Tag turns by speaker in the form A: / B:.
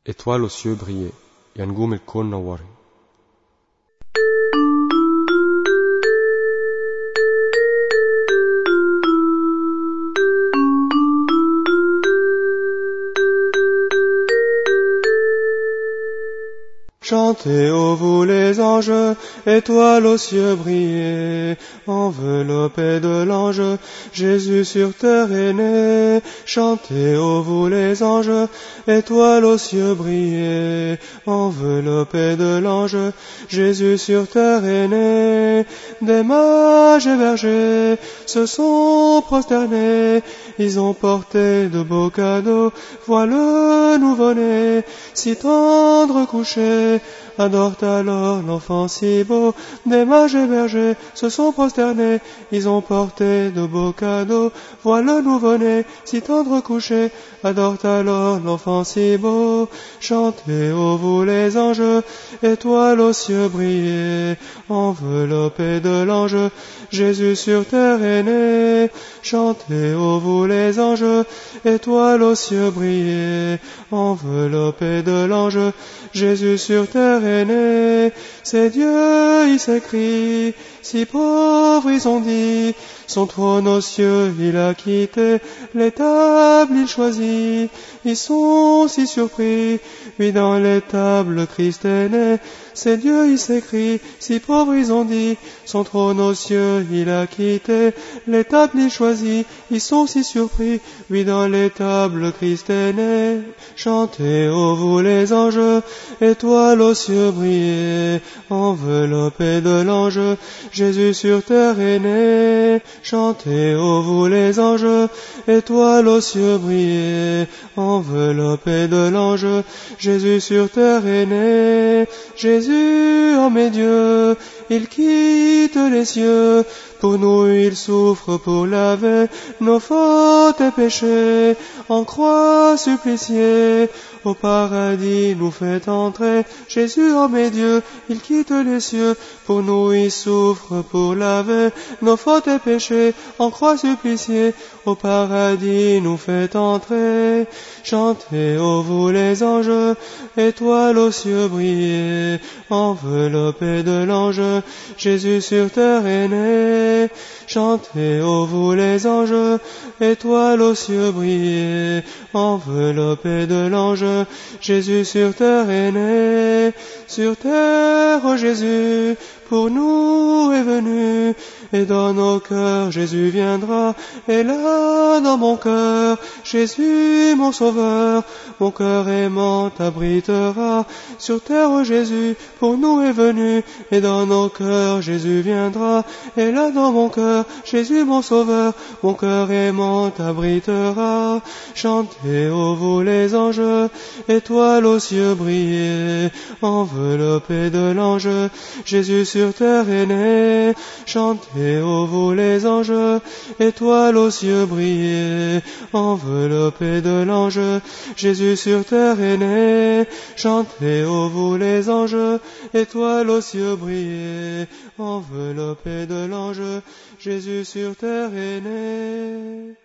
A: Étoile aux cieux brillait, Yangoum el Kon Nawari.
B: Chantez, ô vous les anges, étoiles aux cieux brillez, enveloppés de l'ange, Jésus sur terre est né. Chantez, ô vous les anges, étoiles aux cieux brillez, enveloppés de l'ange, Jésus sur terre est né. Des mages et bergers se sont prosternés, ils ont porté de beaux cadeaux, vois le nouveau-né, si tendre couché, adorent alors l'enfant si beau. Des mages et bergers se sont prosternés, ils ont porté de beaux cadeaux, vois le nouveau-né, si tendre couché, adorent alors l'enfant si beau. Chantez, ô vous les anges, étoiles aux cieux brillez, enveloppés de l'ange, Jésus sur terre est né. Chantez, ô vous les anges, étoiles aux cieux brillez, enveloppés de l'ange, Jésus sur terre est né. C'est Dieu, il s'écrie, si pauvres ils ont dit, son trône aux cieux il a quitté, l'étable il choisit, ils sont si surpris, oui dans l'étable Christ est né. C'est Dieu, il s'écrie, si pauvres ils ont dit, son trône aux cieux il a quitté, l'étable il choisit, ils sont si surpris, oui dans l'étable Christ est né. Chantez, ô vous les anges, étoiles aux cieux brillez, enveloppés de l'ange, Jésus sur terre est né. Chantez, ô vous les anges, étoiles aux cieux brillez, enveloppés de l'ange, Jésus sur terre est né. Jésus, homme et Dieu, il quitte les cieux, pour nous il souffre pour laver nos fautes et péchés, en croix supplicié, au paradis nous fait entrer. Jésus, homme et Dieu, il quitte les cieux, pour nous il souffre pour laver nos fautes et péchés, en croix supplicié, au paradis nous fait entrer. Chantez, ô vous les anges, étoiles aux cieux brillez, enveloppés de l'ange, Jésus sur terre est né. Chantez, ô vous les anges, étoiles aux cieux brillez, enveloppés de l'ange, Jésus sur terre est né. Sur terre, ô Jésus, pour nous est venu, et dans nos cœurs Jésus viendra, et là dans mon cœur, Jésus mon sauveur, mon cœur aimant abritera. Sur terre, ô Jésus, pour nous est venu, et dans nos cœurs Jésus viendra, et là dans mon cœur, Jésus mon sauveur, mon cœur aimant abritera. Chantez, ô vous les anges, étoiles aux cieux brillez, enveloppés de l'ange, Jésus sur terre est né. Chantez, ô vous les anges, étoiles aux cieux brillez, enveloppés de l'ange, Jésus sur terre est né. Chantez, ô vous les anges, étoiles aux cieux brillez, enveloppés de l'ange, Jésus sur terre est né.